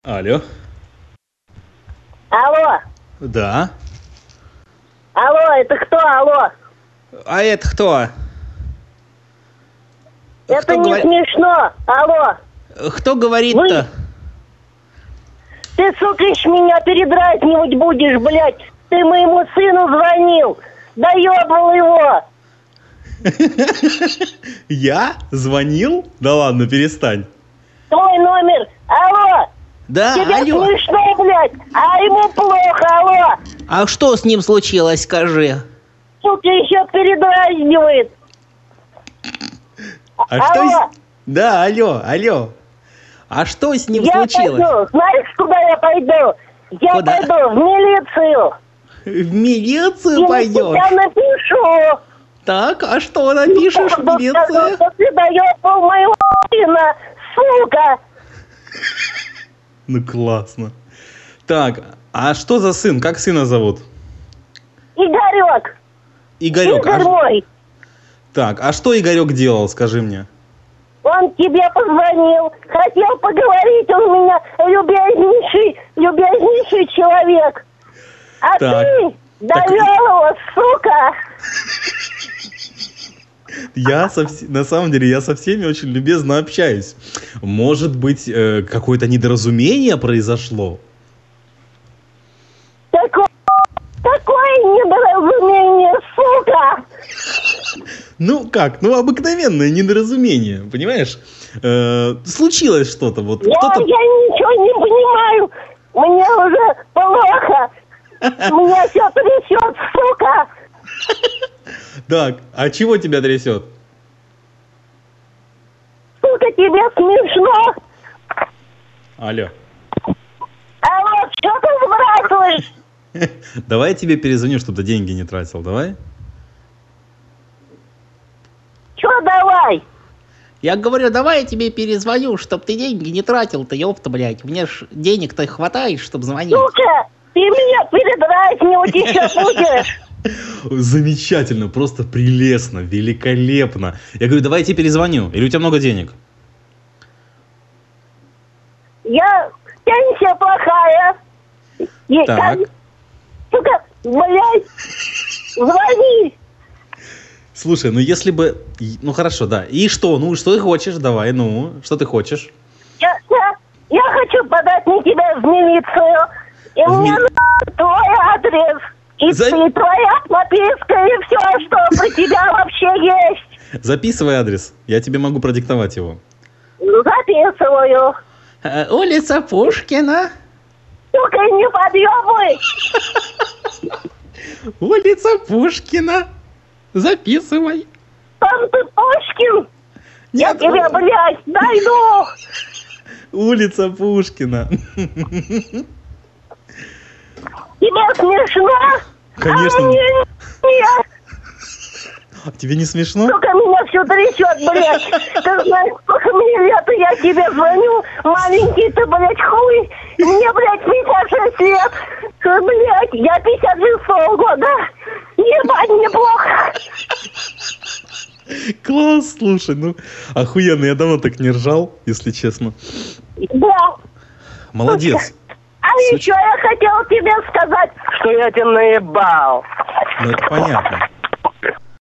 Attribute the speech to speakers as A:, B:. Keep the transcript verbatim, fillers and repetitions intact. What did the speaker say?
A: Алло.
B: Алло.
A: Да.
B: Алло, это кто? Алло.
A: А это кто?
B: Это
A: Кто
B: не
A: говор-
B: смешно. Алло.
A: Кто говорит-то?
B: Ты, сука, еще меня передразнивать будешь, блядь. Ты моему сыну звонил. Доебал его.
A: Я? Звонил? Да ладно, перестань.
B: Твой номер. Алло.
A: Да,
B: Тебе
A: алло.
B: смешно, блядь. А ему плохо, алло.
C: А что с ним случилось, скажи?
B: Сука, еще передразнивает.
A: А
B: алло.
A: что с... Да, алло, алло. А что с ним
B: Я
A: случилось?
B: пойду. Знаешь, куда я пойду? Я
A: Куда?
B: пойду в милицию.
A: В милицию
B: И
A: пойдешь?
B: Я напишу.
A: Так, а что напишешь в милицию?
B: Что ты доебал моего сына, сука.
A: Ну классно. Так, а что за сын? Как сына зовут?
B: Игорек.
A: Игорек.
B: Игорь
A: А...
B: мой.
A: Так, а что Игорек делал, скажи мне?
B: Он тебе позвонил, хотел поговорить, он у меня любезнейший, любезнейший человек. А
A: Так,
B: ты
A: так-
B: довел его, сука.
A: Я со вс- на самом деле я со всеми очень любезно общаюсь. Может быть, э, какое-то недоразумение произошло?
B: Такое, такое недоразумение, сука.
A: Ну как, ну обыкновенное недоразумение, понимаешь? Э, случилось что-то, вот
B: Я,
A: кто-то...
B: я ничего не понимаю. Мне уже плохо. Меня все трясет, сука.
A: Так, а чего тебя трясет?
B: Сука, тебе смешно.
A: Алло.
B: Алло, что ты сбрасываешь?
A: Давай я тебе перезвоню, чтобы ты деньги не тратил, давай?
B: Че давай?
C: Я говорю, давай я тебе перезвоню, чтоб ты деньги не тратил-то, ёпта, блядь. Мне ж денег-то хватает, чтоб звонить.
B: Сука, ты меня передразнивать еще будешь?
A: Замечательно, просто прелестно, великолепно. Я говорю, давай я тебе перезвоню. Или у тебя много денег?
B: Я пенсия плохая. И
A: Так.
B: как- Сука, блядь, звони.
A: Слушай, ну если бы... и- Ну хорошо, да. И что? Ну, что ты хочешь? Давай, ну, что ты хочешь?
B: Я, я, я хочу подать на тебя в милицию. И
A: В
B: мне
A: ми-
B: надо твой адрес. И,
A: За-
B: и твоя подписка, и все, что про тебя вообще есть.
A: Записывай адрес. Я тебе могу продиктовать его.
B: Ну, записываю.
C: Э, улица Пушкина.
B: Сука, не подъебывай.
A: Улица Пушкина. Записывай.
B: Там ты Пушкин. Я
A: Нет,
B: тебя, блядь, найду.
A: улица Пушкина.
B: Тебе смешно?
A: Конечно.
B: А мне нет.
A: А тебе не смешно?
B: Сука, меня все трясет, блядь. Ты знаешь, сколько мне лет, и я тебе звоню. Маленький ты, блядь, хуй. Мне, блядь, пятьдесят шесть лет. Э, Блядь, я пятьдесят шестого года. Ебать, неплохо.
A: Класс, слушай, ну охуенно, я давно так не ржал, если честно.
B: Да.
A: Молодец.
B: А
A: Слушай.
B: еще я хотел тебе сказать, что я тебя наебал.
A: Ну это понятно.